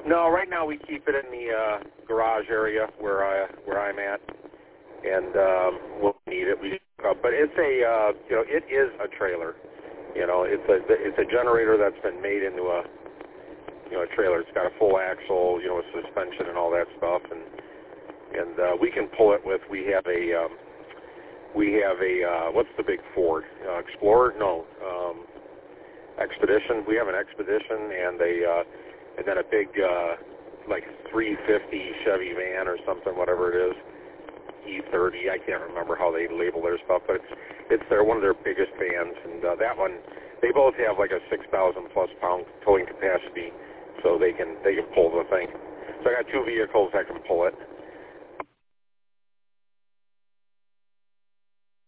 No, right now we keep it in the garage area where I'm at, and we'll need it. But it's a it is a trailer. It's a generator that's been made into a a trailer. It's got a full axle, with suspension and all that stuff, and we can pull it with. We have a what's the big Ford Explorer? No, Expedition. We have an Expedition and then a big like 350 Chevy van or something, whatever it is, E30. I can't remember how they label their stuff, but it's one of their biggest vans, and that one, they both have like a 6,000 plus pound towing capacity, so they can pull the thing. So I got two vehicles that can pull it.